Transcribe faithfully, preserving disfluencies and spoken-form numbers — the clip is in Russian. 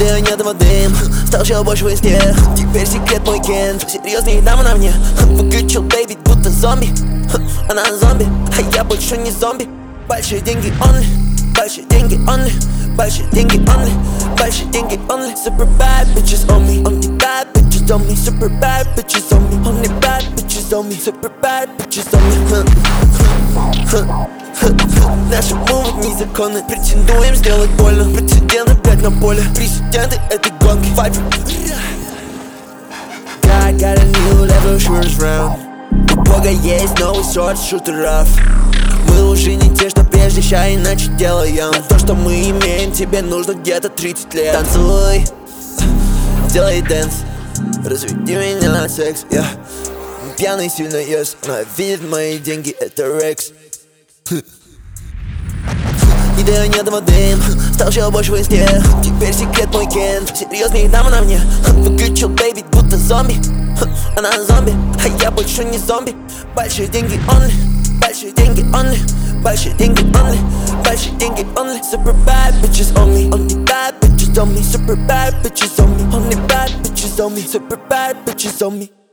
Идея нет воды, стал еще больше из тех. Теперь секрет мой кент, серьезные дамы на мне. Выключил бэйби, будто зомби. Она зомби, а я больше не зомби. Большие деньги only, большие деньги only, большие деньги only, большие деньги only. Super bad bitches on me, only bad bitches on me. Super bad bitches on me, only bad bitches on me. Super bad bitches on me. Наши мувы незаконны, претендуем сделать больно. Прецеденты, блядь, на поле, президенты этой гонки. Vibe. God got a new level, shooters round. У Бога есть новый сорт шутеров. Мы уже не те, что прежде, ща иначе делаем. На то, что мы имеем, тебе нужно где-то тридцать лет. Танцуй, делай дэнс, разведи меня на секс, yeah. Пьяный сильно ест, она видит мои деньги, это Рекс. Идея нет воды, стал еще больше из тех. Теперь секрет мой кент, серьезные дамы на мне. Выключил бэйби, будто зомби. Она зомби, а я больше не зомби. Большие деньги only, большие деньги only, большие деньги only, большие деньги only. Super bad bitches on me, only bad bitches on me. Super bad bitches on me, only bad bitches on me. Super bad bitches on me.